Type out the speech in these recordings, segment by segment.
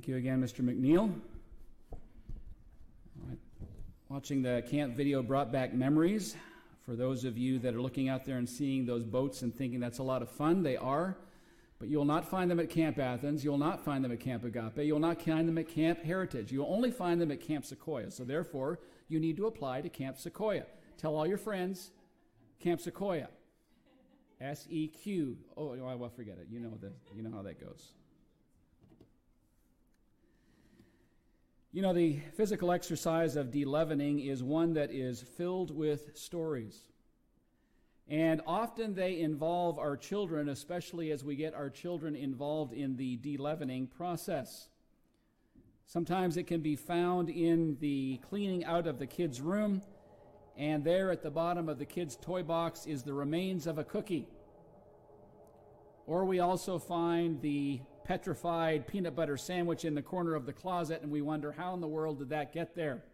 Thank you again, Mr. McNeil. Watching the camp video brought back memories. For those of you that are looking out there and seeing those boats and thinking that's a lot of fun, they are. But you will not find them at Camp Athens. You will not find them at Camp Agape. You will not find them at Camp Heritage. You will only find them at Camp Sequoia. So therefore, you need to apply to Camp Sequoia. Tell all your friends, Camp Sequoia. S-E-Q. Oh, well, forget it. You know how that goes. You know, the physical exercise of de-leavening is one that is filled with stories. And often they involve our children, especially as we get our children involved in the de-leavening process. Sometimes it can be found in the cleaning out of the kids' room, and there at the bottom of the kids' toy box is the remains of a cookie. Or we also find the petrified peanut butter sandwich in the corner of the closet, and we wonder, how in the world did that get there?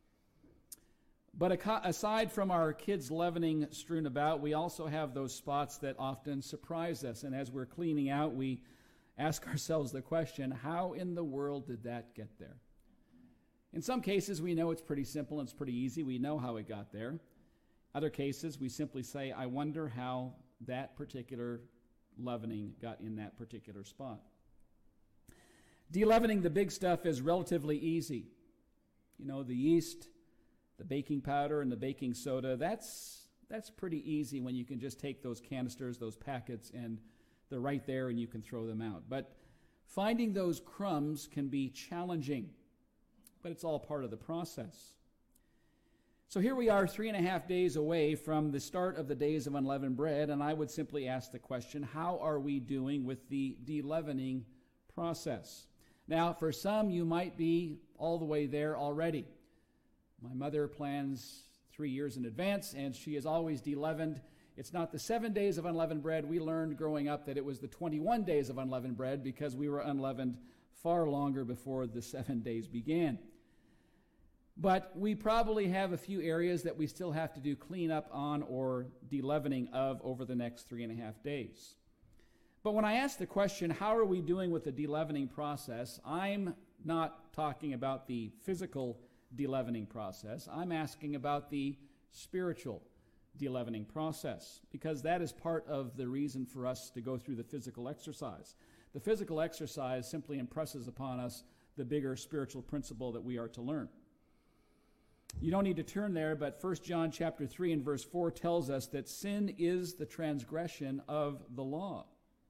But aside from our kids' leavening strewn about, we also have those spots that often surprise us. And as we're cleaning out, we ask ourselves the question, how in the world did that get there? In some cases, we know it's pretty simple and it's pretty easy. We know how it got there. Other cases, we simply say, I wonder how that particular leavening got in that particular spot. De-leavening the big stuff is relatively easy. You know, the yeast, the baking powder, and the baking soda, that's pretty easy when you can just take those canisters, those packets, and they're right there and you can throw them out. But finding those crumbs can be challenging, but it's all part of the process. So here we are 3.5 days away from the start of the Days of Unleavened Bread, and I would simply ask the question, how are we doing with the de-leavening process? Now, for some, you might be all the way there already. My mother plans 3 years in advance, and she is always de-leavened. It's not the 7 days of unleavened bread. We learned growing up that it was the 21 days of unleavened bread because we were unleavened far longer before the 7 days began. But we probably have a few areas that we still have to do cleanup on or de-leavening of over the next 3.5 days. But when I ask the question, how are we doing with the de-leavening process, I'm not talking about the physical de-leavening process. I'm asking about the spiritual de-leavening process, because that is part of the reason for us to go through the physical exercise. The physical exercise simply impresses upon us the bigger spiritual principle that we are to learn. You don't need to turn there, but 1 John chapter 3 and verse 4 tells us that sin is the transgression of the law.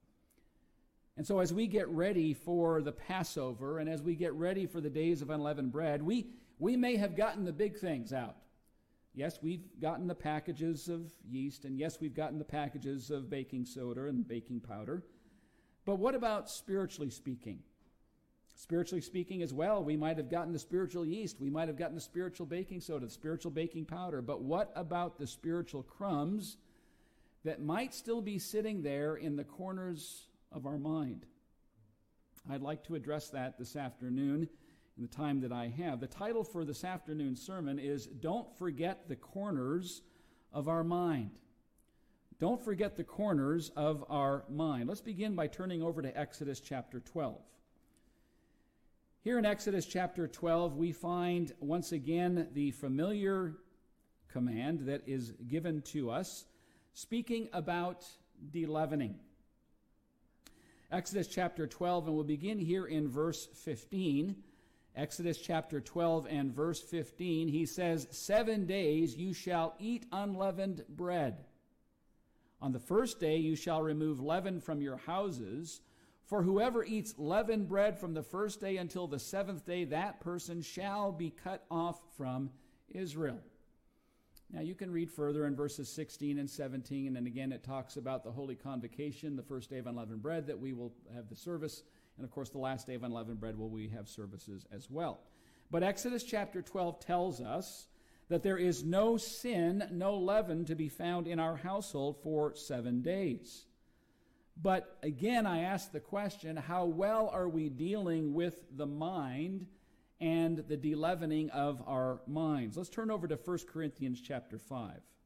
And so as we get ready for the Passover and as we get ready for the Days of Unleavened Bread, we may have gotten the big things out. Yes, we've gotten the packages of yeast, and yes, we've gotten the packages of baking soda and baking powder. But what about spiritually speaking? Spiritually speaking as well, we might have gotten the spiritual yeast, we might have gotten the spiritual baking soda, the spiritual baking powder, but what about the spiritual crumbs that might still be sitting there in the corners of our mind? I'd like to address that this afternoon in the time that I have. The title for this afternoon's sermon is, Don't Forget the Corners of Our Mind. Don't forget the corners of our mind. Let's begin by turning over to Exodus chapter 12. Here in Exodus chapter 12, we find once again the familiar command that is given to us, speaking about de-leavening. Exodus chapter 12, and we'll begin here in verse 15. Exodus chapter 12 and verse 15, he says, 7 days you shall eat unleavened bread. On the first day you shall remove leaven from your houses. For whoever eats leavened bread from the first day until the 7th day, that person shall be cut off from Israel. Now you can read further in verses 16 and 17, and again it talks about the Holy Convocation, the first day of unleavened bread, that we will have the service, and of course the last day of unleavened bread will we have services as well. But Exodus chapter 12 tells us that there is no sin, no leaven to be found in our household for 7 days. But again, I ask the question, how well are we dealing with the mind and the de-leavening of our minds? Let's turn over to 1 Corinthians chapter 5.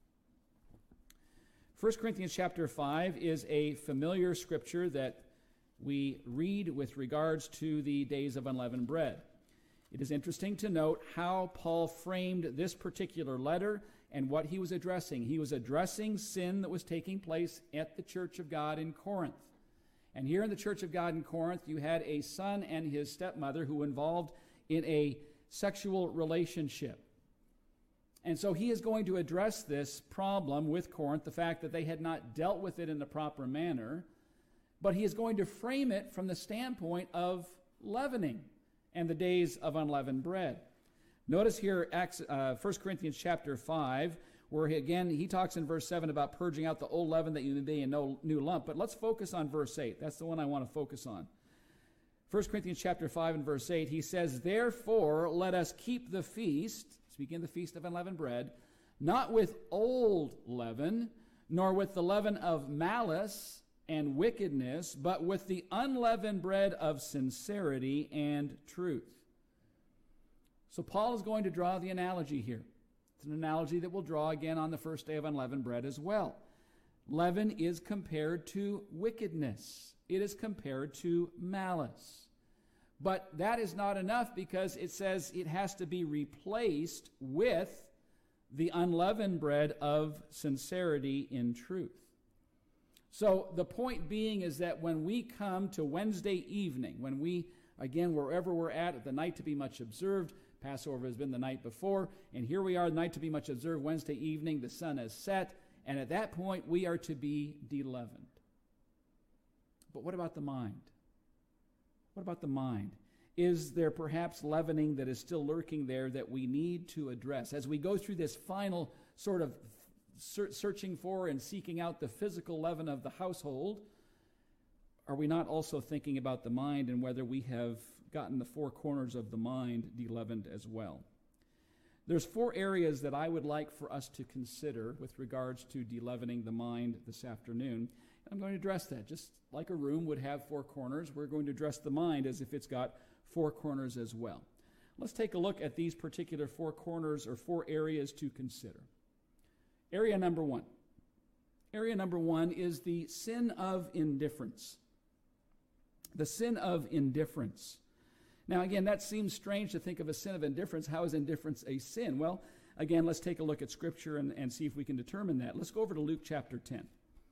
1 Corinthians chapter 5 is a familiar scripture that we read with regards to the days of unleavened bread. It is interesting to note how Paul framed this particular letter and what he was addressing. He was addressing sin that was taking place at the church of God in Corinth. And here in the church of God in Corinth, you had a son and his stepmother who were involved in a sexual relationship. And so he is going to address this problem with Corinth, the fact that they had not dealt with it in the proper manner, but he is going to frame it from the standpoint of leavening and the days of unleavened bread. Notice here 1 Corinthians chapter 5, where he talks in verse 7 about purging out the old leaven that you may be in no new lump. But let's focus on verse 8. That's the one I want to focus on. 1 Corinthians chapter 5 and verse 8, he says, "Therefore let us keep the feast," speaking of the feast of unleavened bread, "not with old leaven, nor with the leaven of malice and wickedness, but with the unleavened bread of sincerity and truth." So Paul is going to draw the analogy here. It's an analogy that we'll draw again on the first day of unleavened bread as well. Leaven is compared to wickedness. It is compared to malice. But that is not enough, because it says it has to be replaced with the unleavened bread of sincerity in truth. So the point being is that when we come to Wednesday evening, when we, again, wherever we're at the night to be much observed, Passover has been the night before, and here we are, the night to be much observed, Wednesday evening, the sun has set, and at that point we are to be de-leavened. But what about the mind? What about the mind? Is there perhaps leavening that is still lurking there that we need to address? As we go through this final sort of searching for and seeking out the physical leaven of the household, are we not also thinking about the mind and whether we have gotten the four corners of the mind de-leavened as well? There's four areas that I would like for us to consider with regards to de-leavening the mind this afternoon. I'm going to address that. Just like a room would have four corners, we're going to address the mind as if it's got four corners as well. Let's take a look at these particular four corners or four areas to consider. Area number one. Area number one is the sin of indifference. The sin of indifference. Now, again, that seems strange to think of a sin of indifference. How is indifference a sin? Well, again, let's take a look at Scripture and see if we can determine that. Let's go over to Luke chapter 10.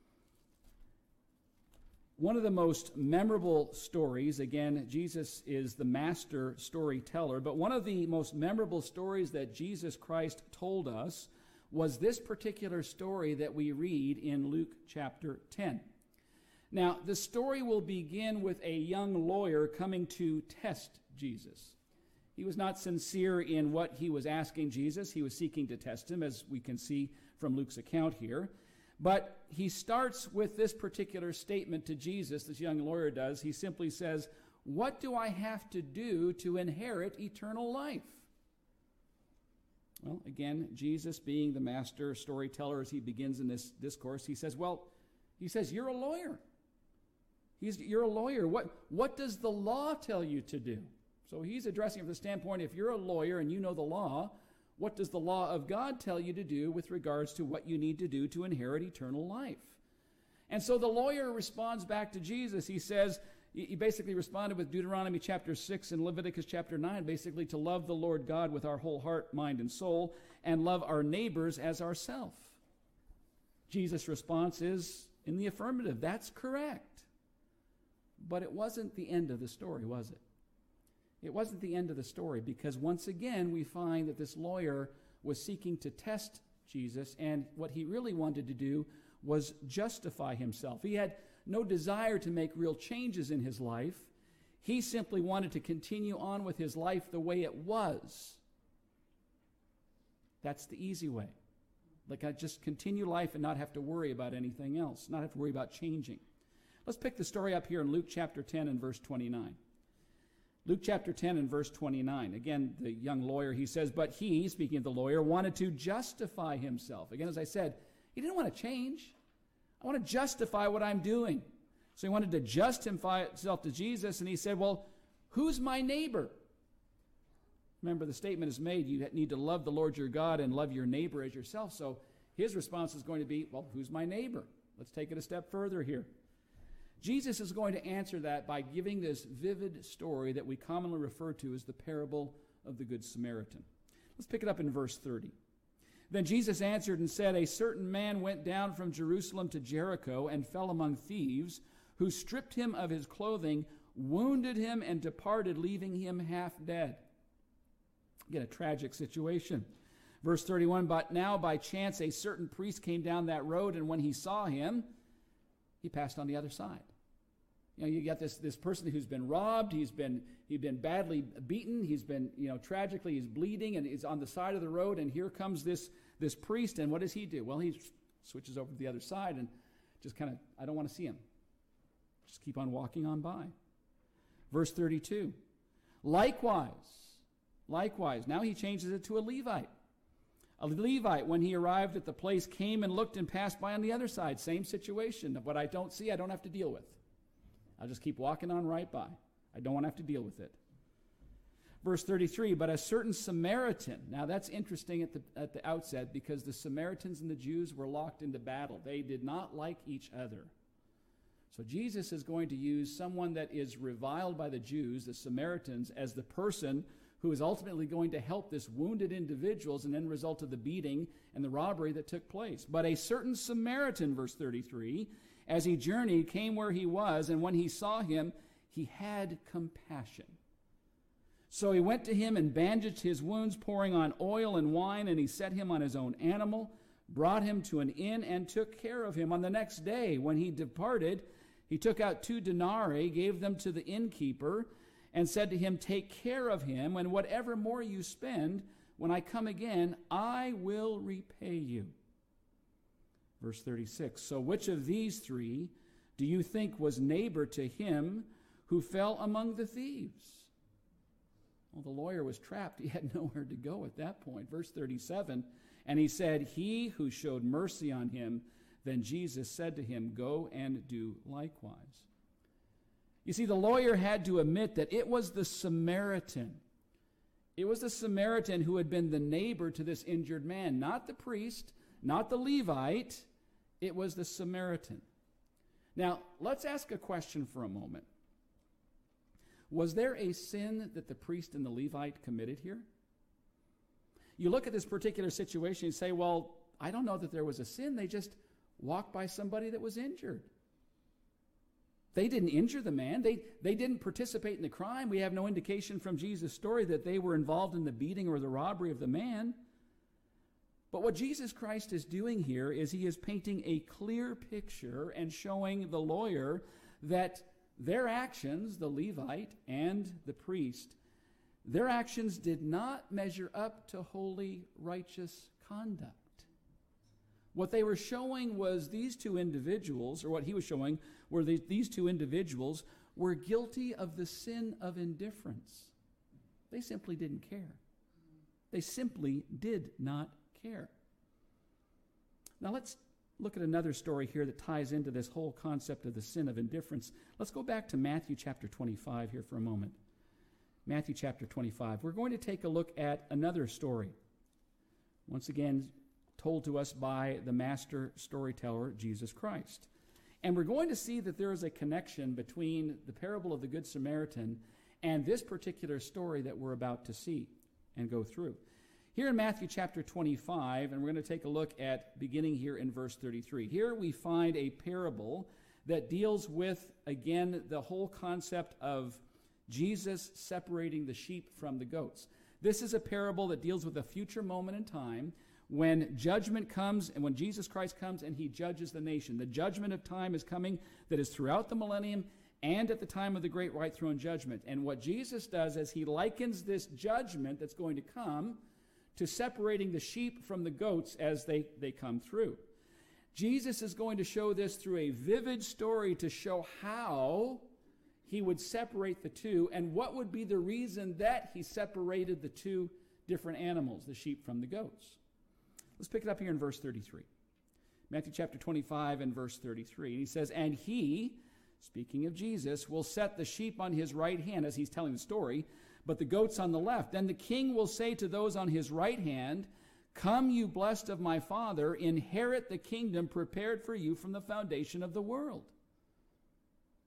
One of the most memorable stories, again, Jesus is the master storyteller, but one of the most memorable stories that Jesus Christ told us was this particular story that we read in Luke chapter 10. Now, the story will begin with a young lawyer coming to test Jesus. He was not sincere in what he was asking Jesus. He was seeking to test him, as we can see from Luke's account here. But he starts with this particular statement to Jesus, this young lawyer does. He simply says, "What do I have to do to inherit eternal life?" Well, again, Jesus being the master storyteller as he begins in this discourse, he says, you're a lawyer. You're a lawyer. What does the law tell you to do? So he's addressing it from the standpoint, if you're a lawyer and you know the law, what does the law of God tell you to do with regards to what you need to do to inherit eternal life? And so the lawyer responds back to Jesus. He says, he basically responded with Deuteronomy chapter 6 and Leviticus chapter 9, basically to love the Lord God with our whole heart, mind, and soul, and love our neighbors as ourselves. Jesus' response is in the affirmative. That's correct. But it wasn't the end of the story, was it? It wasn't the end of the story, because once again we find that this lawyer was seeking to test Jesus, and what he really wanted to do was justify himself. He had no desire to make real changes in his life. He simply wanted to continue on with his life the way it was. That's the easy way. Like, I just continue life and not have to worry about anything else, not have to worry about changing. Let's pick the story up here in Luke chapter 10 and verse 29. Luke chapter 10 and verse 29. Again, the young lawyer, he says, but he, speaking of the lawyer, wanted to justify himself. Again, as I said, he didn't want to change. I want to justify what I'm doing. So he wanted to justify himself to Jesus, and he said, well, who's my neighbor? Remember, the statement is made, you need to love the Lord your God and love your neighbor as yourself. So his response is going to be, well, who's my neighbor? Let's take it a step further here. Jesus is going to answer that by giving this vivid story that we commonly refer to as the parable of the Good Samaritan. Let's pick it up in verse 30. Then Jesus answered and said, a certain man went down from Jerusalem to Jericho and fell among thieves, who stripped him of his clothing, wounded him, and departed, leaving him half dead. Again, a tragic situation. Verse 31, but now by chance a certain priest came down that road, and when he saw him, he passed on the other side. You know, you got this person who's been robbed, he's been badly beaten, he's been, tragically, he's bleeding, and he's on the side of the road, and here comes this priest, and what does he do? Well, he switches over to the other side and just kind of, I don't want to see him. Just keep on walking on by. Verse 32, likewise, now he changes it to a Levite. A Levite, when he arrived at the place, came and looked and passed by on the other side. Same situation. What I don't see, I don't have to deal with. I'll just keep walking on right by. I don't want to have to deal with it. Verse 33, but a certain Samaritan. Now that's interesting at the outset, because the Samaritans and the Jews were locked into battle. They did not like each other. So Jesus is going to use someone that is reviled by the Jews, the Samaritans, as the person who is ultimately going to help this wounded individual as an end result of the beating and the robbery that took place. But a certain Samaritan, verse 33, as he journeyed, came where he was, and when he saw him, he had compassion. So he went to him and bandaged his wounds, pouring on oil and wine, and he set him on his own animal, brought him to an inn, and took care of him. On the next day, when he departed, he took out 2 denarii, gave them to the innkeeper, and said to him, take care of him, and whatever more you spend, when I come again, I will repay you. Verse 36, so which of these 3 do you think was neighbor to him who fell among the thieves? Well, the lawyer was trapped. He had nowhere to go at that point. Verse 37, and he said, he who showed mercy on him. Then Jesus said to him, go and do likewise. You see, the lawyer had to admit that it was the Samaritan. It was the Samaritan who had been the neighbor to this injured man, not the priest, not the Levite. It was the Samaritan. Now, let's ask a question for a moment. Was there a sin that the priest and the Levite committed here? You look at this particular situation and say, well, I don't know that there was a sin. They just walked by somebody that was injured. They didn't injure the man. They didn't participate in the crime. We have no indication from Jesus' story that they were involved in the beating or the robbery of the man. But what Jesus Christ is doing here is he is painting a clear picture and showing the lawyer that their actions, the Levite and the priest, their actions did not measure up to holy, righteous conduct. What they were showing was these 2 individuals, or what he was showing were these 2 individuals were guilty of the sin of indifference. They simply didn't care. They simply did not care. Now let's look at another story here that ties into this whole concept of the sin of indifference. Let's go back to Matthew chapter 25 here for a moment. Matthew chapter 25. We're going to take a look at another story. Once again, told to us by the master storyteller, Jesus Christ. And we're going to see that there is a connection between the parable of the Good Samaritan and this particular story that we're about to see and go through. Here in Matthew chapter 25, and we're going to take a look at beginning here in verse 33. Here we find a parable that deals with, again, the whole concept of Jesus separating the sheep from the goats. This is a parable that deals with a future moment in time when judgment comes and when Jesus Christ comes and he judges the nation. The judgment of time is coming that is throughout the millennium and at the time of the great white throne judgment. And what Jesus does is he likens this judgment that's going to come to separating the sheep from the goats as they come through. Jesus is going to show this through a vivid story to show how he would separate the two and what would be the reason that he separated the 2 different animals, the sheep from the goats. Let's pick it up here in verse 33. Matthew chapter 25 and verse 33. He says, and he, speaking of Jesus, will set the sheep on his right hand, as he's telling the story, but the goats on the left. Then the king will say to those on his right hand, come, you blessed of my Father, inherit the kingdom prepared for you from the foundation of the world.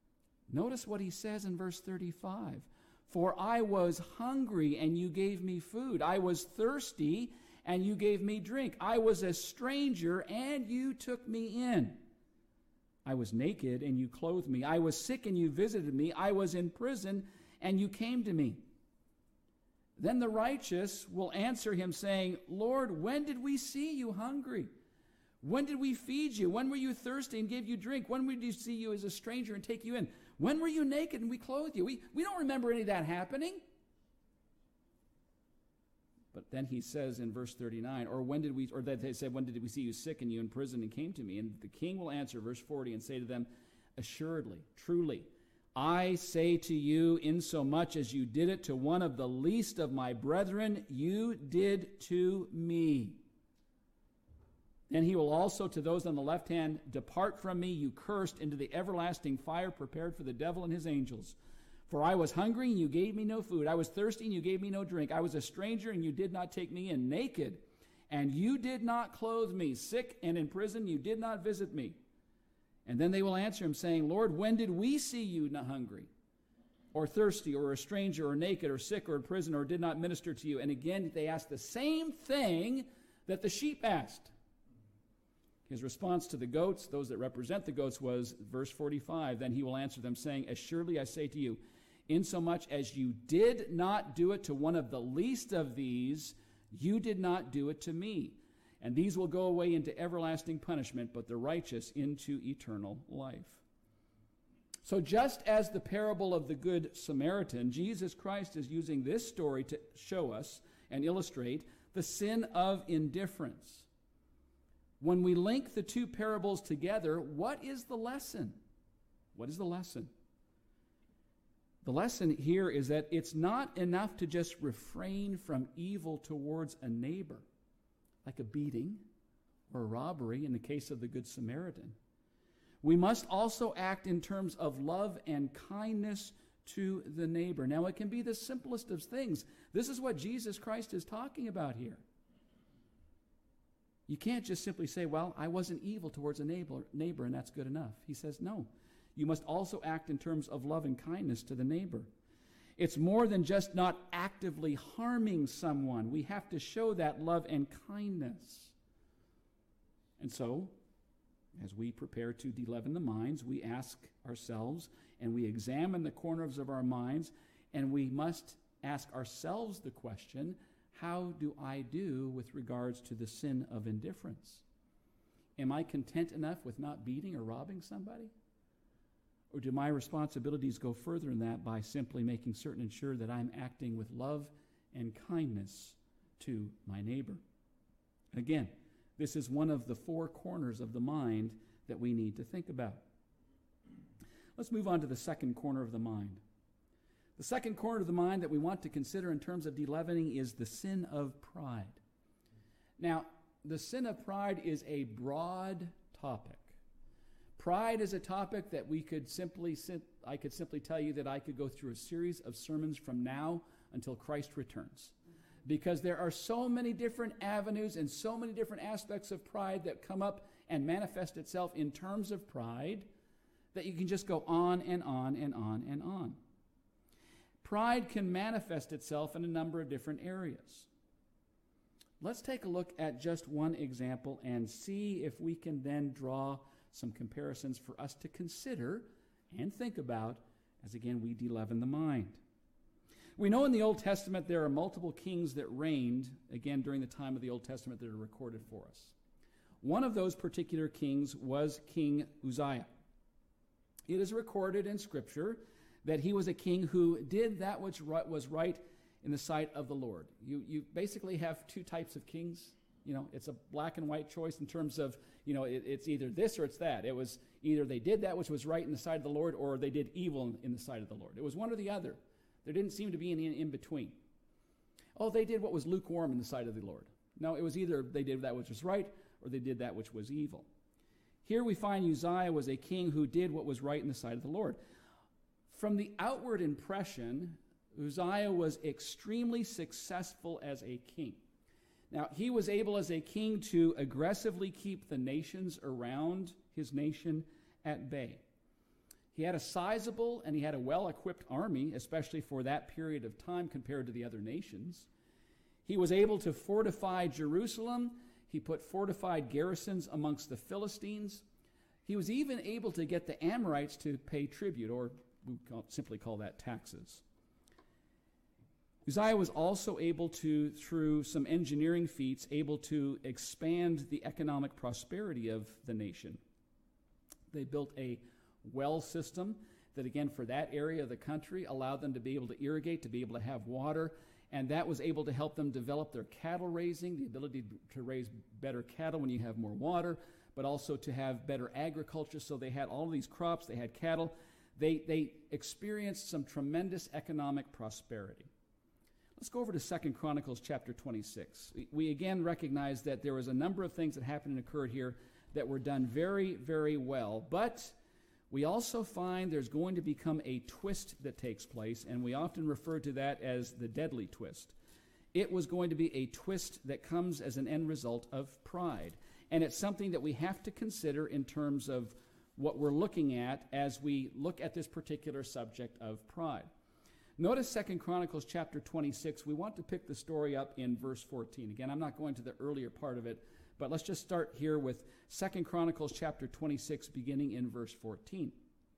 Notice what he says in verse 35. For I was hungry, and you gave me food. I was thirsty, and you gave me drink. I was a stranger, and you took me in. I was naked, and you clothed me. I was sick, and you visited me. I was in prison, and you came to me. Then the righteous will answer him, saying, Lord, when did we see you hungry? When did we feed you? When were you thirsty and gave you drink? When did we see you as a stranger and take you in? When were you naked and we clothed you? We don't remember any of that happening. But then he says in verse 39, that they said, when did we see you sick and you in prison and came to me? And the king will answer, verse 40, and say to them, assuredly, truly, I say to you, insomuch as you did it to one of the least of my brethren, you did to me. Then he will also to those on the left hand, depart from me, you cursed, into the everlasting fire prepared for the devil and his angels. For I was hungry, and you gave me no food. I was thirsty, and you gave me no drink. I was a stranger, and you did not take me in. Naked, and you did not clothe me. Sick and in prison, you did not visit me. And then they will answer him, saying, Lord, when did we see you not hungry, or thirsty, or a stranger, or naked, or sick, or in prison, or did not minister to you? And again, they ask the same thing that the sheep asked. His response to the goats, those that represent the goats, was, verse 45, then he will answer them, saying, as surely I say to you, insomuch as you did not do it to one of the least of these, you did not do it to me. And these will go away into everlasting punishment, but the righteous into eternal life. So just as the parable of the Good Samaritan, Jesus Christ is using this story to show us and illustrate the sin of indifference. When we link the two parables together, what is the lesson? What is the lesson? The lesson here is that it's not enough to just refrain from evil towards a neighbor, like a beating or a robbery in the case of the Good Samaritan. We must also act in terms of love and kindness to the neighbor. Now, it can be the simplest of things. This is what Jesus Christ is talking about here. You can't just simply say, well, I wasn't evil towards a neighbor, and that's good enough. He says, no. You must also act in terms of love and kindness to the neighbor. It's more than just not actively harming someone. We have to show that love and kindness. And so, as we prepare to de-leaven the minds, we ask ourselves and we examine the corners of our minds, and we must ask ourselves the question, how do I do with regards to the sin of indifference? Am I content enough with not beating or robbing somebody? Or do my responsibilities go further than that by simply making certain and sure that I'm acting with love and kindness to my neighbor? Again, this is one of the four corners of the mind that we need to think about. Let's move on to the second corner of the mind. The second corner of the mind that we want to consider in terms of de-leavening is the sin of pride. Now, the sin of pride is a broad topic. Pride is a topic that I could simply tell you that I could go through a series of sermons from now until Christ returns. Because there are so many different avenues and so many different aspects of pride that come up and manifest itself in terms of pride that you can just go on and on and on and on. Pride can manifest itself in a number of different areas. Let's take a look at just one example and see if we can then draw some comparisons for us to consider and think about as, again, we de-leaven the mind. We know in the Old Testament there are multiple kings that reigned, again, during the time of the Old Testament that are recorded for us. One of those particular kings was King Uzziah. It is recorded in Scripture that he was a king who did that which was right in the sight of the Lord. You basically have two types of kings. It's a black and white choice in terms of, it's either this or it's that. It was either they did that which was right in the sight of the Lord, or they did evil in the sight of the Lord. It was one or the other. There didn't seem to be any in between. Oh, they did what was lukewarm in the sight of the Lord. No, it was either they did that which was right, or they did that which was evil. Here we find Uzziah was a king who did what was right in the sight of the Lord. From the outward impression, Uzziah was extremely successful as a king. Now, he was able as a king to aggressively keep the nations around his nation at bay. He had a sizable and he had a well-equipped army, especially for that period of time compared to the other nations. He was able to fortify Jerusalem. He put fortified garrisons amongst the Philistines. He was even able to get the Amorites to pay tribute, or we simply call that taxes. Uzziah was also able to, through some engineering feats, able to expand the economic prosperity of the nation. They built a well system that, again, for that area of the country, allowed them to be able to irrigate, to be able to have water, and that was able to help them develop their cattle raising, the ability to raise better cattle when you have more water, but also to have better agriculture. So they had all these crops, they had cattle. They experienced some tremendous economic prosperity. Let's go over to 2 Chronicles chapter 26. We again recognize that there was a number of things that happened and occurred here that were done very, very well, but we also find there's going to become a twist that takes place, and we often refer to that as the deadly twist. It was going to be a twist that comes as an end result of pride, and it's something that we have to consider in terms of what we're looking at as we look at this particular subject of pride. Notice 2 Chronicles chapter 26. We want to pick the story up in verse 14. Again, I'm not going to the earlier part of it, but let's just start here with 2 Chronicles chapter 26, beginning in verse 14.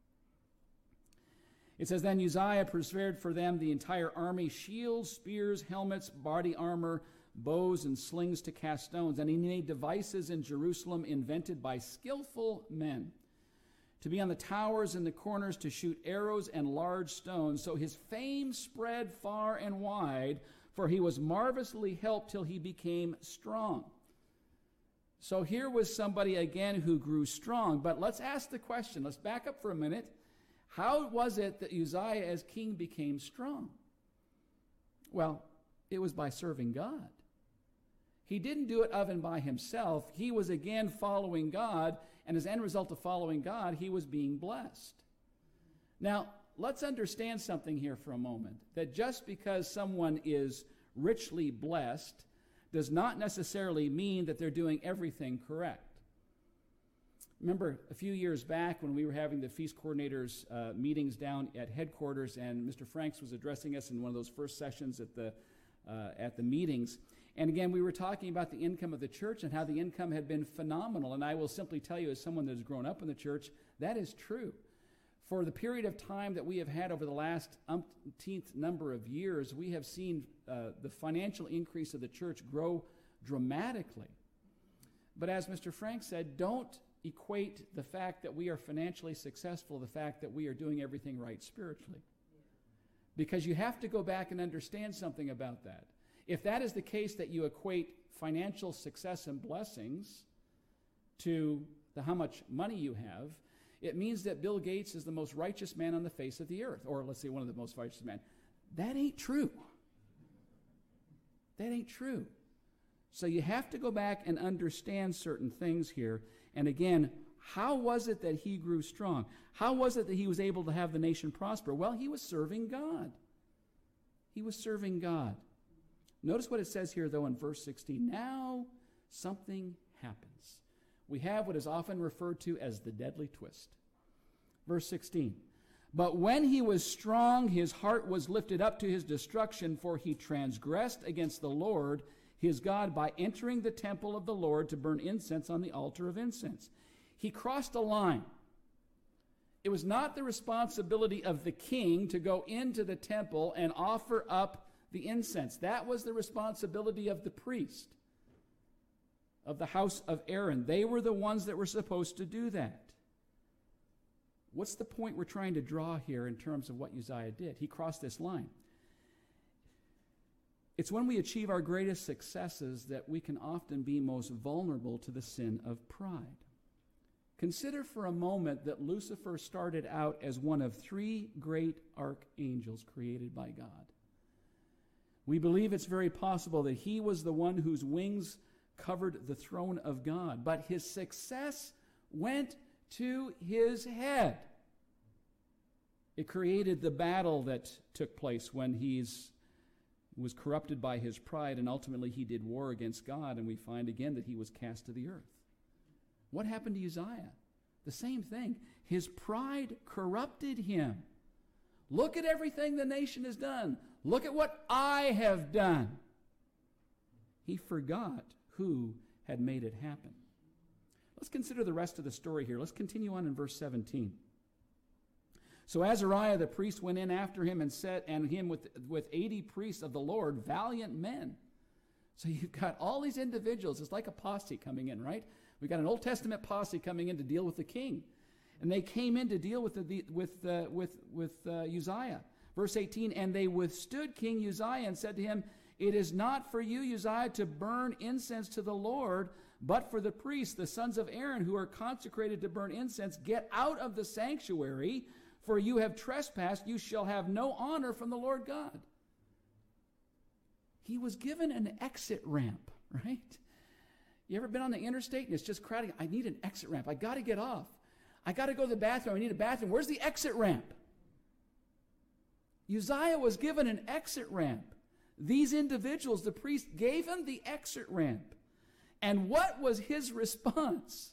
It says, Then Uzziah prepared for them the entire army, shields, spears, helmets, body armor, bows, and slings to cast stones. And he made devices in Jerusalem invented by skillful men, to be on the towers and the corners, to shoot arrows and large stones. So his fame spread far and wide, for he was marvelously helped till he became strong. So here was somebody, again, who grew strong. But let's ask the question. Let's back up for a minute. How was it that Uzziah, as king, became strong? Well, it was by serving God. He didn't do it of and by himself. He was, again, following God, and as end result of following God, he was being blessed. Now, let's understand something here for a moment, that just because someone is richly blessed does not necessarily mean that they're doing everything correct. Remember a few years back when we were having the feast coordinators meetings down at headquarters, and Mr. Franks was addressing us in one of those first sessions at the meetings. And again, we were talking about the income of the church and how the income had been phenomenal. And I will simply tell you, as someone that has grown up in the church, that is true. For the period of time that we have had over the last umpteenth number of years, we have seen the financial increase of the church grow dramatically. But as Mr. Frank said, don't equate the fact that we are financially successful, the fact that we are doing everything right spiritually. Because you have to go back and understand something about that. If that is the case, that you equate financial success and blessings to how much money you have, it means that Bill Gates is the most righteous man on the face of the earth, or let's say one of the most righteous men. That ain't true. That ain't true. So you have to go back and understand certain things here. And again, how was it that he grew strong? How was it that he was able to have the nation prosper? Well, he was serving God. He was serving God. Notice what it says here, though, in verse 16. Now something happens. We have what is often referred to as the deadly twist. Verse 16. But when he was strong, his heart was lifted up to his destruction, for he transgressed against the Lord his God by entering the temple of the Lord to burn incense on the altar of incense. He crossed a line. It was not the responsibility of the king to go into the temple and offer up the incense. That was the responsibility of the priest, of the house of Aaron. They were the ones that were supposed to do that. What's the point we're trying to draw here in terms of what Uzziah did? He crossed this line. It's when we achieve our greatest successes that we can often be most vulnerable to the sin of pride. Consider for a moment that Lucifer started out as one of 3 great archangels created by God. We believe it's very possible that he was the one whose wings covered the throne of God, but his success went to his head. It created the battle that took place when he was corrupted by his pride, and ultimately he did war against God, and we find again that he was cast to the earth. What happened to Uzziah? The same thing. His pride corrupted him. Look at everything the nation has done. Look at what I have done. He forgot who had made it happen. Let's consider the rest of the story here. Let's continue on in verse 17. So Azariah the priest went in after him and him with 80 priests of the Lord, valiant men. So you've got all these individuals. It's like a posse coming in, right? We've got an Old Testament posse coming in to deal with the king. And they came in to deal with Uzziah. Verse 18, and they withstood King Uzziah and said to him, it is not for you, Uzziah, to burn incense to the Lord, but for the priests, the sons of Aaron, who are consecrated to burn incense. Get out of the sanctuary, for you have trespassed. You shall have no honor from the Lord God. He was given an exit ramp, right? You ever been on the interstate and it's just crowding? I need an exit ramp. I got to get off. I got to go to the bathroom. I need a bathroom. Where's the exit ramp? Uzziah was given an exit ramp. These individuals, the priest, gave him the exit ramp. And what was his response?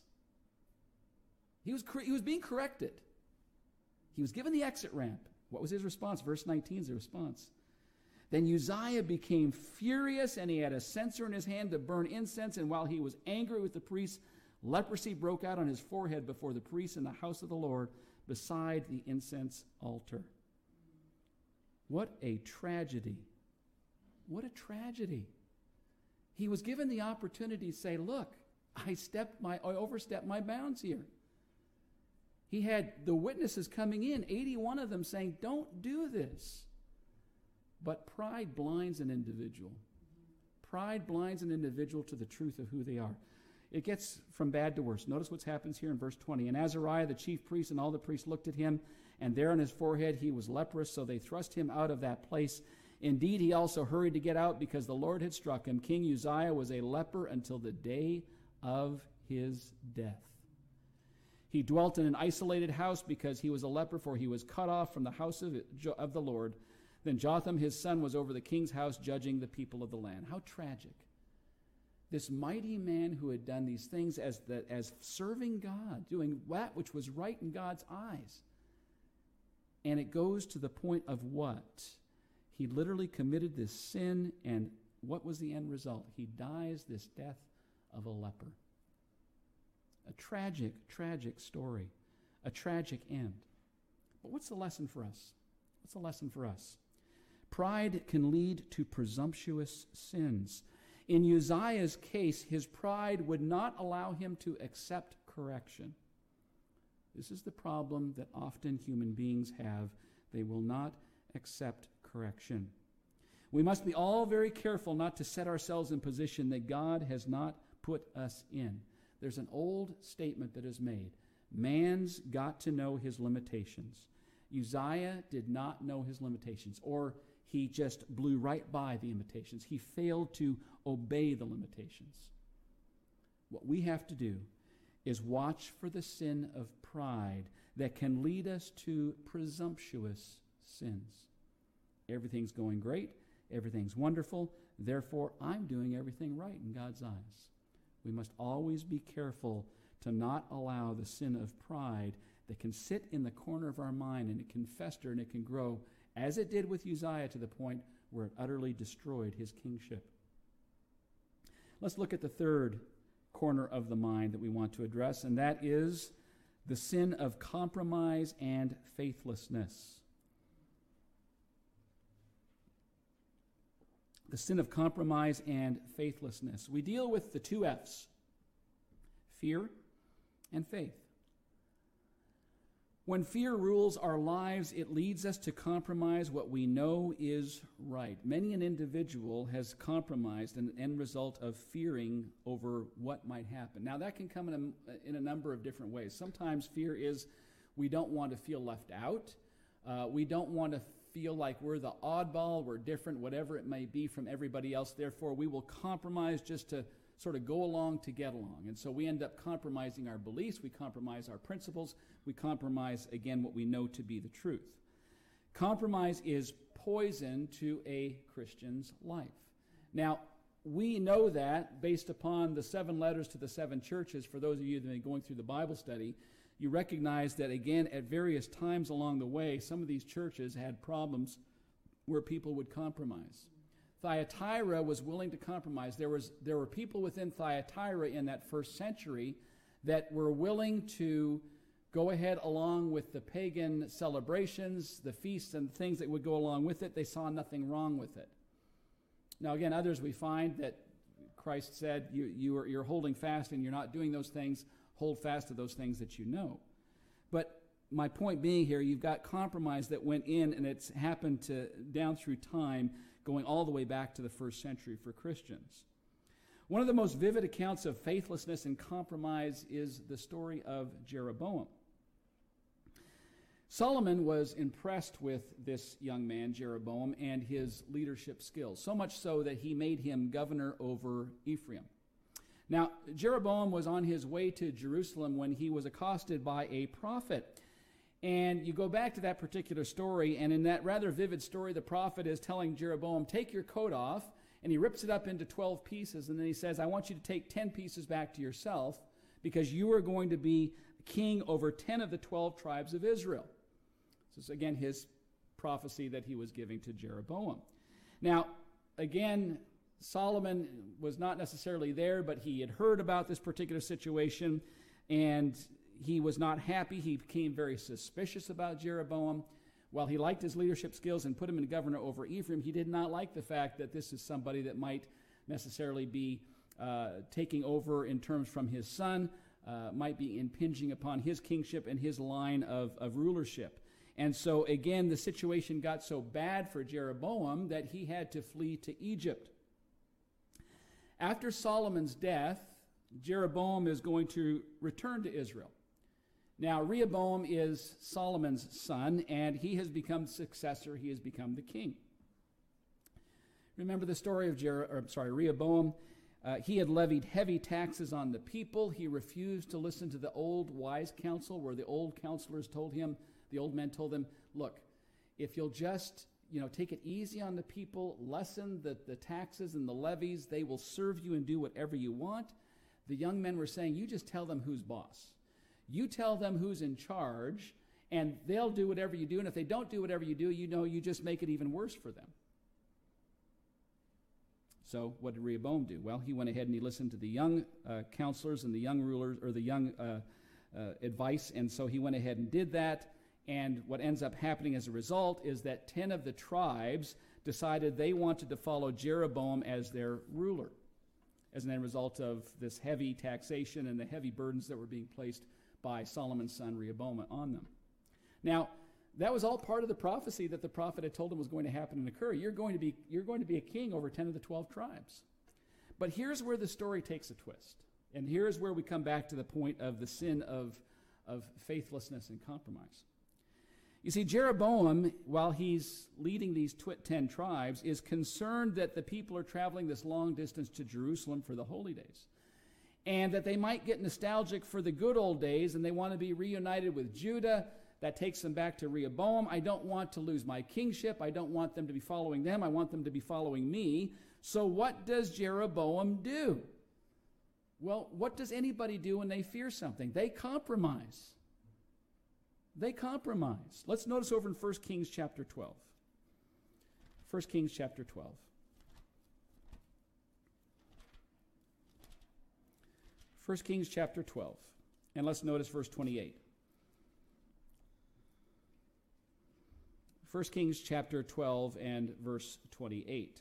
He was being corrected. He was given the exit ramp. What was his response? Verse 19 is the response. Then Uzziah became furious, and he had a censer in his hand to burn incense. And while he was angry with the priests, leprosy broke out on his forehead before the priests in the house of the Lord beside the incense altar. What a tragedy. What a tragedy. He was given the opportunity to say, look, I overstepped my bounds here. He had the witnesses coming in, 81 of them saying, don't do this. But pride blinds an individual. Pride blinds an individual to the truth of who they are. It gets from bad to worse. Notice what happens here in verse 20. And Azariah, the chief priest, and all the priests looked at him, and there on his forehead he was leprous, so they thrust him out of that place. Indeed, he also hurried to get out because the Lord had struck him. King Uzziah was a leper until the day of his death. He dwelt in an isolated house because he was a leper, for he was cut off from the house of the Lord. Then Jotham, his son, was over the king's house, judging the people of the land. How tragic. This mighty man who had done these things as serving God, doing that which was right in God's eyes. And it goes to the point of what? He literally committed this sin, and what was the end result? He dies this death of a leper. A tragic, tragic story. A tragic end. But what's the lesson for us? What's the lesson for us? Pride can lead to presumptuous sins. In Uzziah's case, his pride would not allow him to accept correction. This is the problem that often human beings have. They will not accept correction. We must be all very careful not to set ourselves in position that God has not put us in. There's an old statement that is made. Man's got to know his limitations. Uzziah did not know his limitations, or he just blew right by the limitations. He failed to obey the limitations. What we have to do is watch for the sin of pride that can lead us to presumptuous sins. Everything's going great. Everything's wonderful. Therefore, I'm doing everything right in God's eyes. We must always be careful to not allow the sin of pride that can sit in the corner of our mind, and it can fester and it can grow, as it did with Uzziah, to the point where it utterly destroyed his kingship. Let's look at the third corner of the mind that we want to address, and that is the sin of compromise and faithlessness. The sin of compromise and faithlessness. We deal with the two F's, fear and faith. When fear rules our lives, it leads us to compromise what we know is right. Many an individual has compromised an end result of fearing over what might happen. Now, that can come in a number of different ways. Sometimes fear is we don't want to feel left out. We don't want to feel like we're the oddball, we're different, whatever it may be from everybody else. Therefore, we will compromise just to sort of go along to get along. And so we end up compromising our beliefs, we compromise our principles, we compromise, again, what we know to be the truth. Compromise is poison to a Christian's life. Now, we know that based upon the 7 letters to the 7 churches. For those of you that have been going through the Bible study, you recognize that, again, at various times along the way, some of these churches had problems where people would compromise. Thyatira was willing to compromise. There were people within Thyatira in that first century that were willing to go ahead along with the pagan celebrations, the feasts and things that would go along with it. They saw nothing wrong with it. Now, again, others we find that Christ said, you're holding fast and you're not doing those things. Hold fast to those things that you know. But my point being here, you've got compromise that went in, and it's happened down through time, going all the way back to the first century for Christians. One of the most vivid accounts of faithlessness and compromise is the story of Jeroboam. Solomon was impressed with this young man, Jeroboam, and his leadership skills, so much so that he made him governor over Ephraim. Now, Jeroboam was on his way to Jerusalem when he was accosted by a prophet. And you go back to that particular story, and in that rather vivid story, the prophet is telling Jeroboam, take your coat off, and he rips it up into 12 pieces, and then he says, I want you to take 10 pieces back to yourself, because you are going to be king over 10 of the 12 tribes of Israel. This is, again, his prophecy that he was giving to Jeroboam. Now, again, Solomon was not necessarily there, but he had heard about this particular situation, and he was not happy. He became very suspicious about Jeroboam. While he liked his leadership skills and put him in governor over Ephraim, he did not like the fact that this is somebody that might necessarily be taking over in terms from his son, might be impinging upon his kingship and his line of rulership. And so, again, the situation got so bad for Jeroboam that he had to flee to Egypt. After Solomon's death, Jeroboam is going to return to Israel. Now, Rehoboam is Solomon's son, and he has become the successor. He has become the king. Remember the story of Rehoboam. He had levied heavy taxes on the people. He refused to listen to the old wise counsel, where the old counselors told him, the old men told him, look, if you'll just take it easy on the people, lessen the taxes and the levies, they will serve you and do whatever you want. The young men were saying, you just tell them who's boss. You tell them who's in charge, and they'll do whatever you do. And if they don't do whatever you do, you just make it even worse for them. So what did Rehoboam do? Well, he went ahead and he listened to the young counselors and the young rulers, or the young advice, and so he went ahead and did that. And what ends up happening as a result is that 10 of the tribes decided they wanted to follow Jeroboam as their ruler, as an end result of this heavy taxation and the heavy burdens that were being placed by Solomon's son Rehoboam on them. Now, that was all part of the prophecy that the prophet had told him was going to happen and occur. You're going to be a king over 10 of the 12 tribes. But here's where the story takes a twist. And here's where we come back to the point of the sin of faithlessness and compromise. You see, Jeroboam, while he's leading these 10 tribes, is concerned that the people are traveling this long distance to Jerusalem for the holy days, and that they might get nostalgic for the good old days, and they want to be reunited with Judah. That takes them back to Rehoboam. I don't want to lose my kingship. I don't want them to be following them. I want them to be following me. So what does Jeroboam do? Well, what does anybody do when they fear something? They compromise. They compromise. Let's notice over in 1 Kings chapter 12. 1 Kings chapter 12. 1 Kings chapter 12. And let's notice verse 28. 1 Kings chapter 12 and verse 28.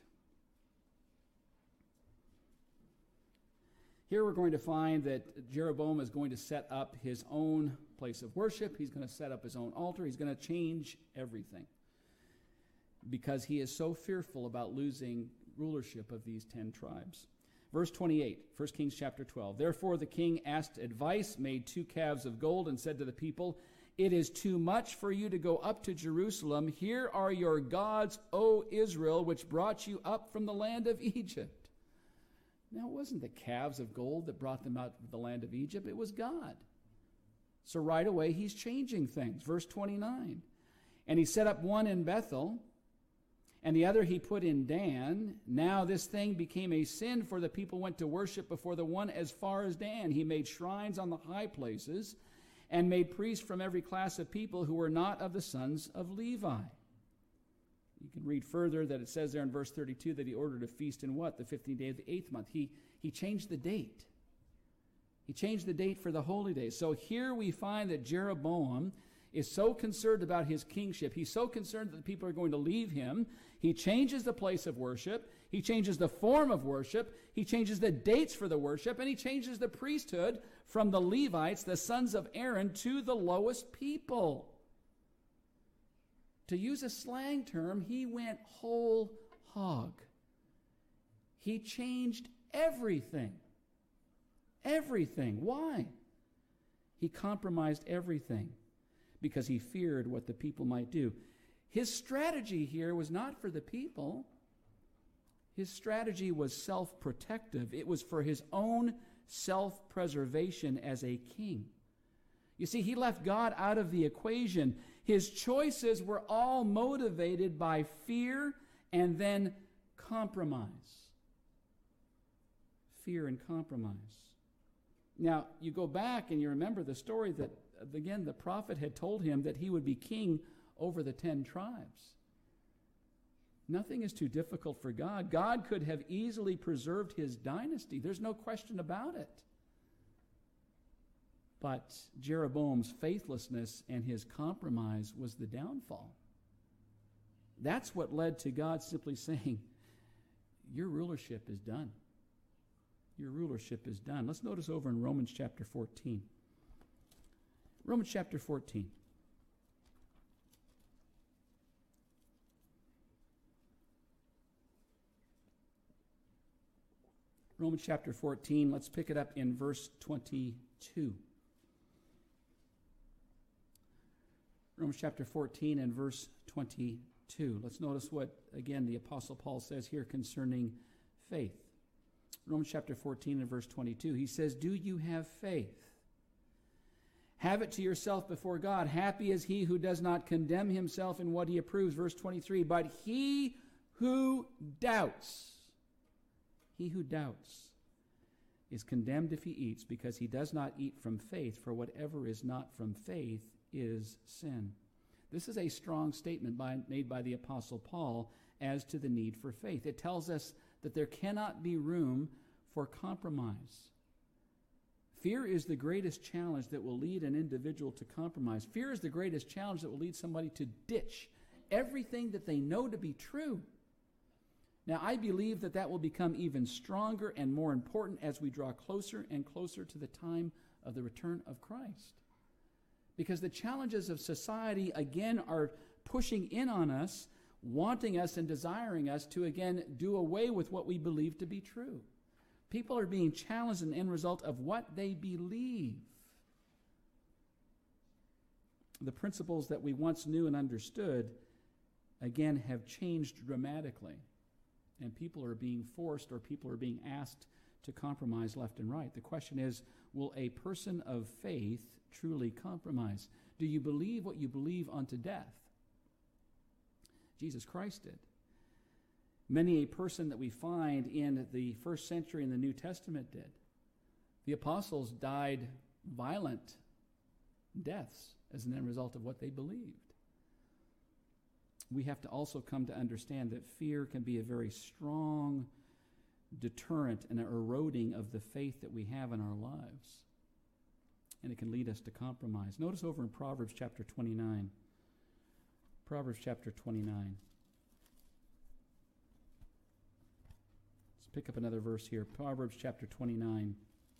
Here we're going to find that Jeroboam is going to set up his own place of worship. He's going to set up his own altar. He's going to change everything because he is so fearful about losing rulership of these 10 tribes. Verse 28, 1 Kings chapter 12. Therefore the king asked advice, made 2 calves of gold, and said to the people, it is too much for you to go up to Jerusalem. Here are your gods, O Israel, which brought you up from the land of Egypt. Now, it wasn't the calves of gold that brought them out of the land of Egypt. It was God. So right away, he's changing things. Verse 29. And he set up one in Bethel, and the other he put in Dan. Now this thing became a sin, for the people went to worship before the one as far as Dan. He made shrines on the high places, and made priests from every class of people who were not of the sons of Levi. You can read further that it says there in verse 32 that he ordered a feast in what? The 15th day of the 8th month. He changed the date. He changed the date for the holy days. So here we find that Jeroboam is so concerned about his kingship. He's so concerned that the people are going to leave him. He changes the place of worship. He changes the form of worship. He changes the dates for the worship. And he changes the priesthood from the Levites, the sons of Aaron, to the lowest people. To use a slang term, he went whole hog. He changed everything. Everything. Why? He compromised everything because he feared what the people might do. His strategy here was not for the people. His strategy was self-protective. It was for his own self-preservation as a king. You see, he left God out of the equation. His choices were all motivated by fear and then compromise. Fear and compromise. Now, you go back and you remember the story that, again, the prophet had told him that he would be king over the 10 tribes. Nothing is too difficult for God. God could have easily preserved his dynasty. There's no question about it. But Jeroboam's faithlessness and his compromise was the downfall. That's what led to God simply saying, your rulership is done. Your rulership is done. Let's notice over in Romans chapter 14. Romans chapter 14. Romans chapter 14, let's pick it up in verse 22. Romans chapter 14 and verse 22. Let's notice what, again, the Apostle Paul says here concerning faith. Romans chapter 14 and verse 22. He says, do you have faith? Have it to yourself before God. Happy is he who does not condemn himself in what he approves. Verse 23. But he who doubts is condemned if he eats, because he does not eat from faith, for whatever is not from faith is sin. This is a strong statement made by the Apostle Paul as to the need for faith. It tells us that there cannot be room for compromise. Fear is the greatest challenge that will lead an individual to compromise. Fear is the greatest challenge that will lead somebody to ditch everything that they know to be true. Now, I believe that will become even stronger and more important as we draw closer and closer to the time of the return of Christ. Because the challenges of society, again, are pushing in on us, wanting us and desiring us to, again, do away with what we believe to be true. People are being challenged in the end result of what they believe. The principles that we once knew and understood, again, have changed dramatically. And people are being forced, or people are being asked to compromise left and right. The question is, will a person of faith truly compromise? Do you believe what you believe unto death? Jesus Christ did. Many a person that we find in the first century in the New Testament did. The apostles died violent deaths as an end result of what they believed. We have to also come to understand that fear can be a very strong deterrent and an eroding of the faith that we have in our lives. And it can lead us to compromise. Notice over in Proverbs chapter 29. Proverbs chapter 29. Let's pick up another verse here. Proverbs chapter 29.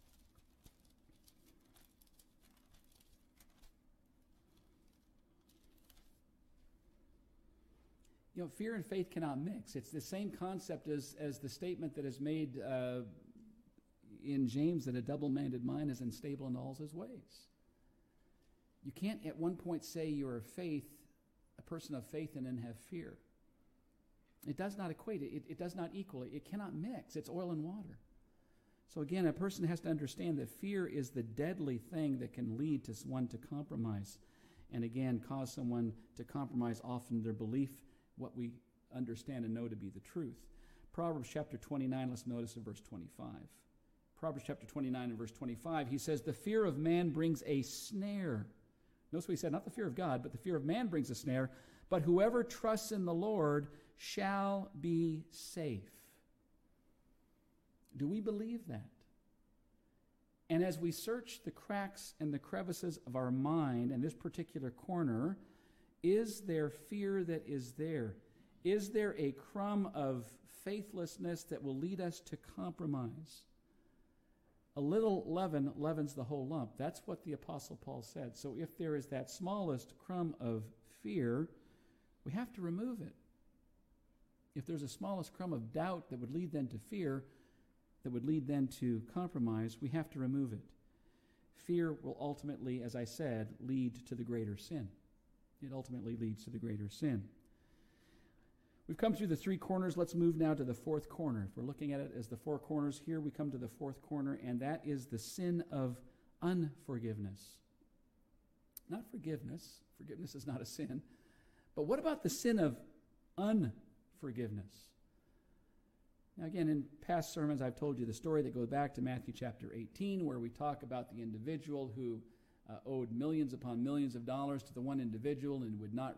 You know, fear and faith cannot mix. It's the same concept as the statement that is made in James, that a double-minded mind is unstable in all his ways. You can't at one point say you're a person of faith, and then have fear. It does not equate. It does not equal. It cannot mix. It's oil and water. So again, a person has to understand that fear is the deadly thing that can lead to one to compromise, and again, cause someone to compromise often their belief, what we understand and know to be the truth. Proverbs chapter 29, let's notice in verse 25. Proverbs chapter 29 and verse 25, he says, the fear of man brings a snare. Notice what he said, not the fear of God, but the fear of man brings a snare. But whoever trusts in the Lord shall be safe. Do we believe that? And as we search the cracks and the crevices of our mind in this particular corner, is there fear that is there? Is there a crumb of faithlessness that will lead us to compromise? A little leaven leavens the whole lump. That's what the Apostle Paul said. So if there is that smallest crumb of fear, we have to remove it. If there's a smallest crumb of doubt that would lead then to fear, that would lead then to compromise, we have to remove it. Fear will ultimately, as I said, lead to the greater sin. It ultimately leads to the greater sin. We've come through the three corners. Let's move now to the fourth corner. If we're looking at it as the four corners, here we come to the fourth corner, and that is the sin of unforgiveness. Not forgiveness. Forgiveness is not a sin. But what about the sin of unforgiveness? Now again, in past sermons, I've told you the story that goes back to Matthew chapter 18, where we talk about the individual who owed millions upon millions of dollars to the one individual and would not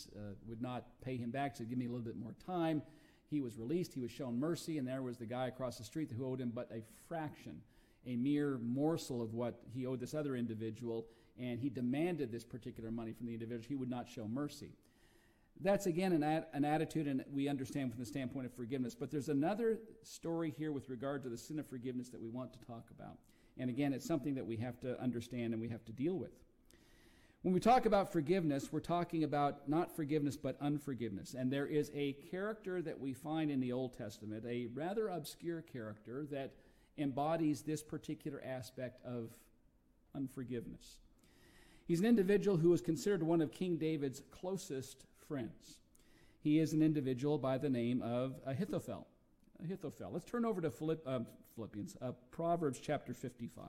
pay him back, so give me a little bit more time. He was released, he was shown mercy, and there was the guy across the street who owed him but a fraction, a mere morsel of what he owed this other individual, and he demanded this particular money from the individual. He would not show mercy. That's, again, an attitude, and we understand from the standpoint of forgiveness. But there's another story here with regard to the sin of forgiveness that we want to talk about. And again, it's something that we have to understand and we have to deal with. When we talk about forgiveness, we're talking about not forgiveness but unforgiveness. And there is a character that we find in the Old Testament, a rather obscure character that embodies this particular aspect of unforgiveness. He's an individual who is considered one of King David's closest friends. He is an individual by the name of Ahithophel. Ahithophel. Let's turn over to Proverbs chapter 55.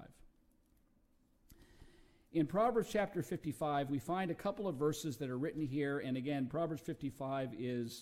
In Proverbs chapter 55, we find a couple of verses that are written here, and again, Proverbs 55 is,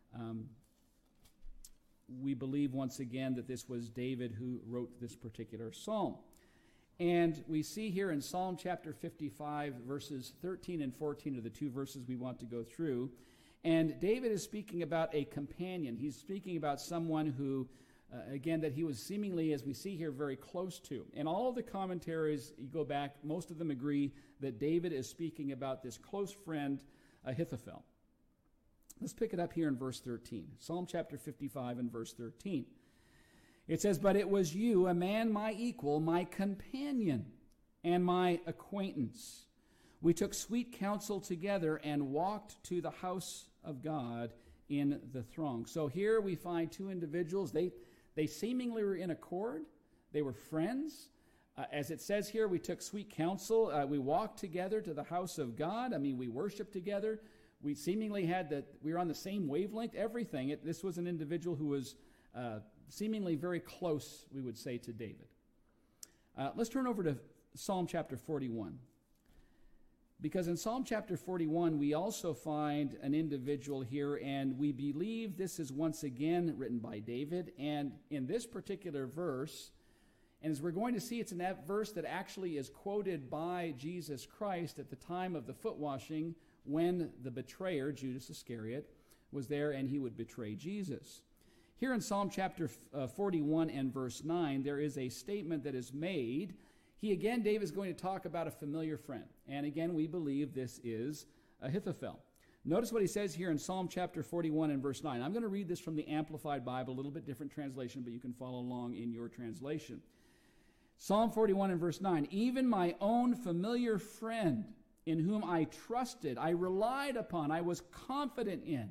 we believe once again that this was David who wrote this particular psalm. And we see here in Psalm chapter 55, verses 13 and 14 are the two verses we want to go through. And David is speaking about a companion. He's speaking about someone who, again, that he was seemingly, as we see here, very close to. And all of the commentaries, you go back, most of them agree that David is speaking about this close friend, Ahithophel. Let's pick it up here in verse 13. Psalm chapter 55 and verse 13. It says, "But it was you, a man my equal, my companion, and my acquaintance. We took sweet counsel together and walked to the house of God in the throng." So here we find two individuals. They seemingly were in accord. They were friends. As it says here, we took sweet counsel. We walked together to the house of God. I mean, we worshiped together. We seemingly we were on the same wavelength, everything. This was an individual who was seemingly very close, we would say, to David. Let's turn over to Psalm chapter 41. Because in Psalm chapter 41, we also find an individual here, and we believe this is once again written by David. And in this particular verse, and as we're going to see, it's a verse that actually is quoted by Jesus Christ at the time of the foot washing when the betrayer, Judas Iscariot, was there and he would betray Jesus. Here in Psalm chapter 41 and verse 9, there is a statement that is made. David is going to talk about a familiar friend. And again, we believe this is Ahithophel. Notice what he says here in Psalm chapter 41 and verse 9. I'm going to read this from the Amplified Bible, a little bit different translation, but you can follow along in your translation. Psalm 41 and verse 9, "Even my own familiar friend, in whom I trusted, I relied upon, I was confident in,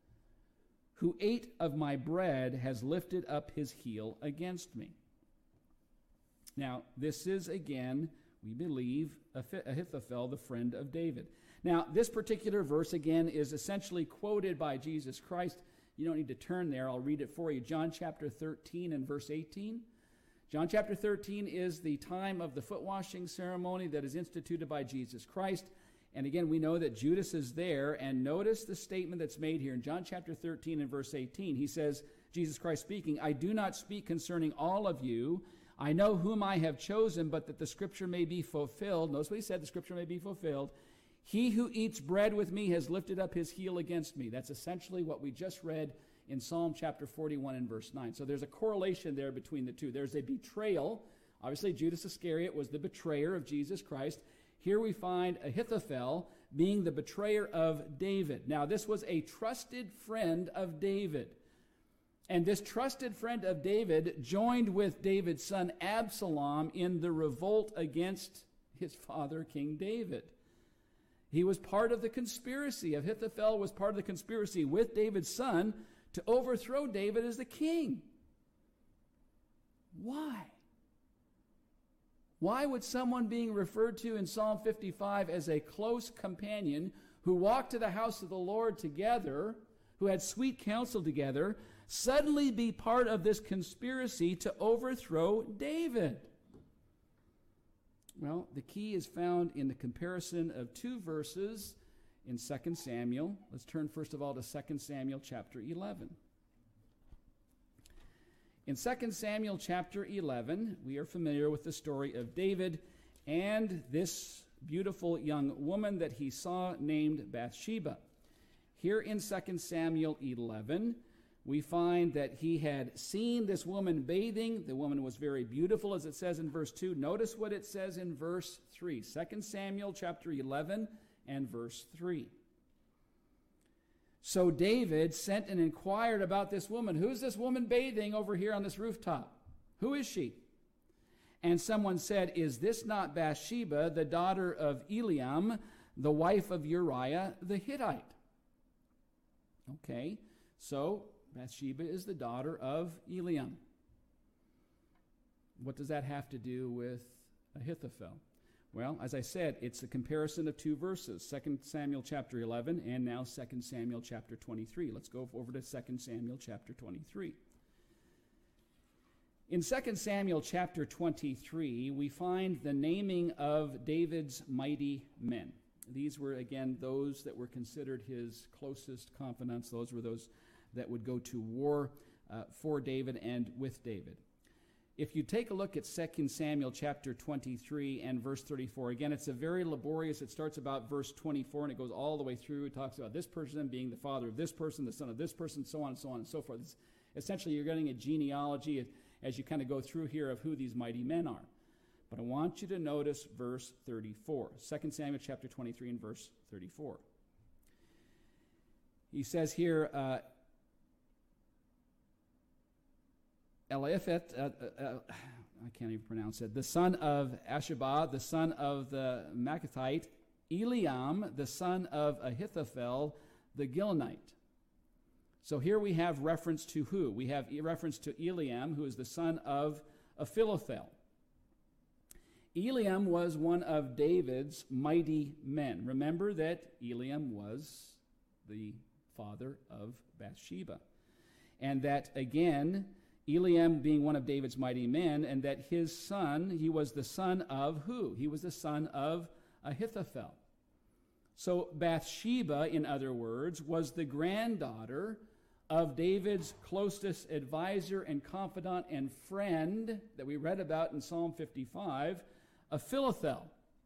who ate of my bread, has lifted up his heel against me." Now, this is, again, we believe, Ahithophel, the friend of David. Now, this particular verse, again, is essentially quoted by Jesus Christ. You don't need to turn there. I'll read it for you. John chapter 13 and verse 18. John chapter 13 is the time of the foot washing ceremony that is instituted by Jesus Christ. And again, we know that Judas is there. And notice the statement that's made here in John chapter 13 and verse 18. He says, Jesus Christ speaking, "I do not speak concerning all of you. I know whom I have chosen, but that the scripture may be fulfilled. Notice what he said, the scripture may be fulfilled. He who eats bread with me has lifted up his heel against me. That's essentially what we just read in Psalm chapter 41 and verse 9. So there's a correlation there between the two. There's a betrayal. Obviously, Judas Iscariot was the betrayer of Jesus Christ. Here we find Ahithophel being the betrayer of David. Now, this was a trusted friend of David. And this trusted friend of David joined with David's son Absalom in the revolt against his father, King David. He was part of the conspiracy. Ahithophel was part of the conspiracy with David's son to overthrow David as the king. Why? Why would someone being referred to in Psalm 55 as a close companion who walked to the house of the Lord together, who had sweet counsel together, suddenly be part of this conspiracy to overthrow David? Well, the key is found in the comparison of two verses in 2 Samuel. Let's turn first of all to 2 Samuel chapter 11. In 2 Samuel chapter 11, we are familiar with the story of David and this beautiful young woman that he saw named Bathsheba. Here in 2 Samuel 11, we find that he had seen this woman bathing. The woman was very beautiful, as it says in verse 2. Notice what it says in verse 3. 2 Samuel chapter 11 and verse 3. So David sent and inquired about this woman. Who's this woman bathing over here on this rooftop? Who is she? And someone said, is this not Bathsheba, the daughter of Eliam, the wife of Uriah the Hittite? Okay, so Bathsheba is the daughter of Eliam. What does that have to do with Ahithophel? Well, as I said, it's a comparison of two verses, 2 Samuel chapter 11 and now 2 Samuel chapter 23. Let's go over to 2 Samuel chapter 23. In 2 Samuel chapter 23, we find the naming of David's mighty men. These were, again, those that were considered his closest confidants. Those were those that would go to war for David and with David. If you take a look at 2 Samuel chapter 23 and verse 34, again, it's a very laborious, it starts about verse 24 and it goes all the way through. It talks about this person being the father of this person, the son of this person, so on and so on and so forth. It's, essentially, you're getting a genealogy as you kind of go through here of who these mighty men are. But I want you to notice verse 34. 2 Samuel chapter 23 and verse 34. He says here, Eliphet, I can't even pronounce it, the son of Ashabah, the son of the Machathite, Eliam, the son of Ahithophel, the Gilonite. So here we have reference to who? We have reference to Eliam, who is the son of Ahithophel. Eliam was one of David's mighty men. Remember that Eliam was the father of Bathsheba. And that, again, Eliam being one of David's mighty men, and that his son, he was the son of who? He was the son of Ahithophel. So Bathsheba, in other words, was the granddaughter of David's closest advisor and confidant and friend that we read about in Psalm 55, Ahithophel.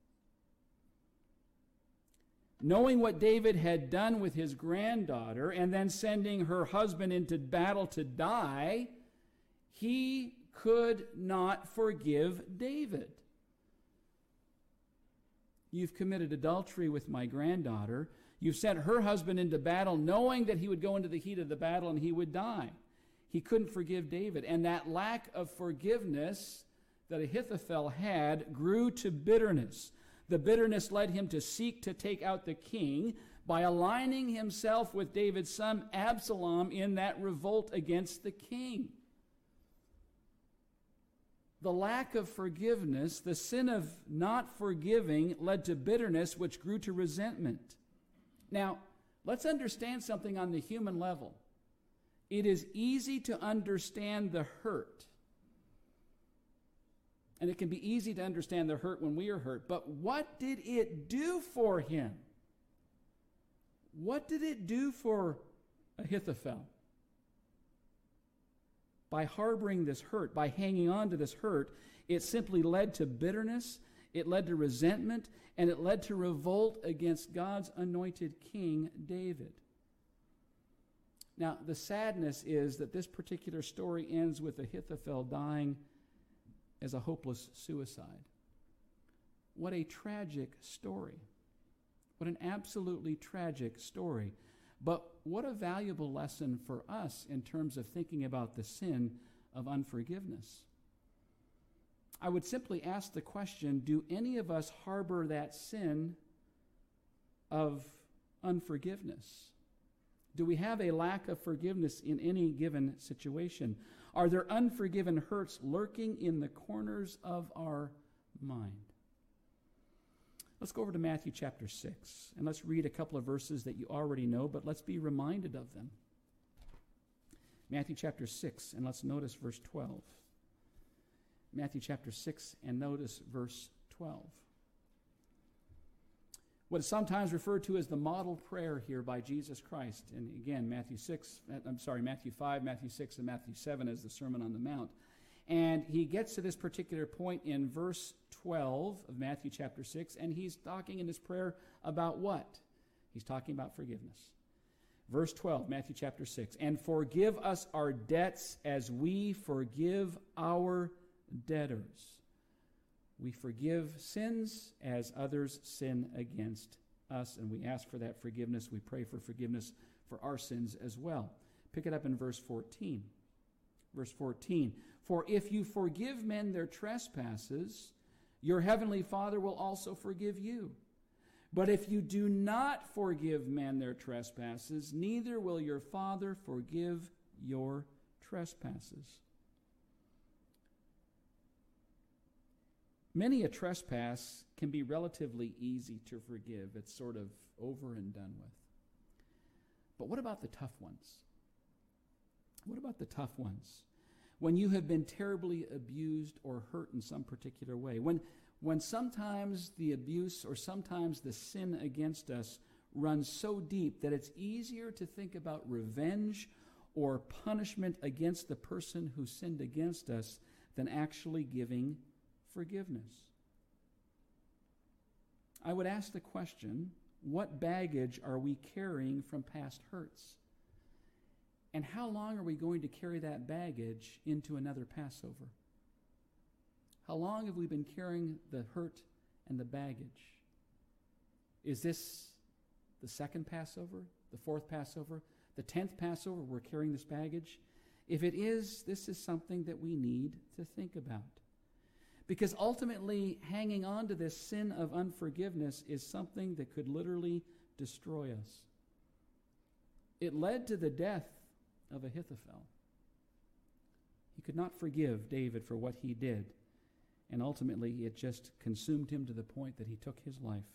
Knowing what David had done with his granddaughter and then sending her husband into battle to die, he could not forgive David. You've committed adultery with my granddaughter. You've sent her husband into battle knowing that he would go into the heat of the battle and he would die. He couldn't forgive David. And that lack of forgiveness that Ahithophel had grew to bitterness. The bitterness led him to seek to take out the king by aligning himself with David's son Absalom in that revolt against the king. The lack of forgiveness, the sin of not forgiving, led to bitterness, which grew to resentment. Now, let's understand something on the human level. It is easy to understand the hurt. And it can be easy to understand the hurt when we are hurt. But what did it do for him? What did it do for Ahithophel? by harboring this hurt, by hanging on to this hurt, it simply led to bitterness, it led to resentment, and it led to revolt against God's anointed king, David. Now, the sadness is that this particular story ends with Ahithophel dying as a hopeless suicide. What a tragic story. What an absolutely tragic story. But what a valuable lesson for us in terms of thinking about the sin of unforgiveness. I would simply ask the question, do any of us harbor that sin of unforgiveness? Do we have a lack of forgiveness in any given situation? Are there unforgiven hurts lurking in the corners of our mind? Let's go over to Matthew chapter 6, and let's read a couple of verses that you already know, but let's be reminded of them. Matthew chapter 6, and let's notice verse 12. Matthew chapter 6, and notice verse 12. What is sometimes referred to as the model prayer here by Jesus Christ. And again, Matthew 5, Matthew 6, and Matthew 7 as the Sermon on the Mount. And he gets to this particular point in verse 12 of Matthew chapter 6, and he's talking in this prayer about what? He's talking about forgiveness. Verse 12, Matthew chapter 6, and forgive us our debts as we forgive our debtors. We forgive sins as others sin against us, and we ask for that forgiveness. We pray for forgiveness for our sins as well. Pick it up in verse 14. Verse 14, for if you forgive men their trespasses, your heavenly Father will also forgive you. But if you do not forgive men their trespasses, neither will your Father forgive your trespasses. Many a trespass can be relatively easy to forgive. It's sort of over and done with. But what about the tough ones? What about the tough ones? When you have been terribly abused or hurt in some particular way. When sometimes the abuse or sometimes the sin against us runs so deep that it's easier to think about revenge or punishment against the person who sinned against us than actually giving forgiveness. I would ask the question, what baggage are we carrying from past hurts? And how long are we going to carry that baggage into another Passover? How long have we been carrying the hurt and the baggage? Is this the second Passover, the fourth Passover, the 10th Passover we're carrying this baggage? If it is, this is something that we need to think about. Because ultimately, hanging on to this sin of unforgiveness is something that could literally destroy us. It led to the death of Ahithophel. He could not forgive David for what he did, and ultimately it just consumed him to the point that he took his life.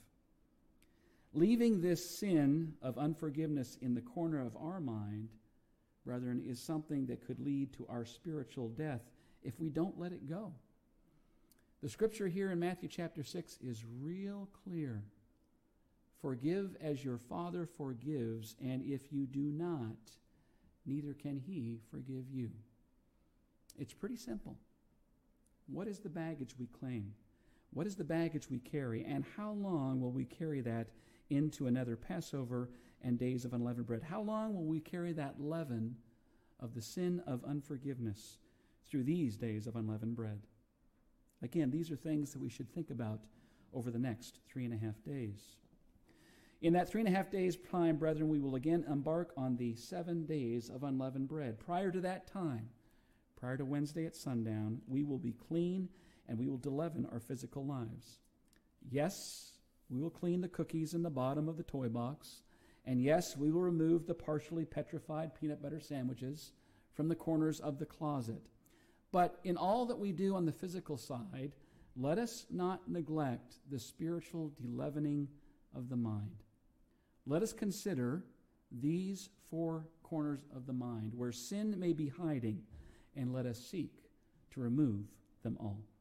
Leaving this sin of unforgiveness in the corner of our mind, brethren, is something that could lead to our spiritual death if we don't let it go. The scripture here in Matthew chapter 6 is real clear. Forgive as your Father forgives, and if you do not, neither can he forgive you. It's pretty simple. What is the baggage we claim? What is the baggage we carry? And how long will we carry that into another Passover and days of unleavened bread? How long will we carry that leaven of the sin of unforgiveness through these days of unleavened bread? Again, these are things that we should think about over the next 3.5 days. In that 3.5 days' time, brethren, we will again embark on the 7 days of unleavened bread. Prior to that time, prior to Wednesday at sundown, we will be clean and we will de-leaven our physical lives. Yes, we will clean the cookies in the bottom of the toy box. And yes, we will remove the partially petrified peanut butter sandwiches from the corners of the closet. But in all that we do on the physical side, let us not neglect the spiritual de-leavening of the mind. Let us consider these 4 corners of the mind where sin may be hiding, and let us seek to remove them all.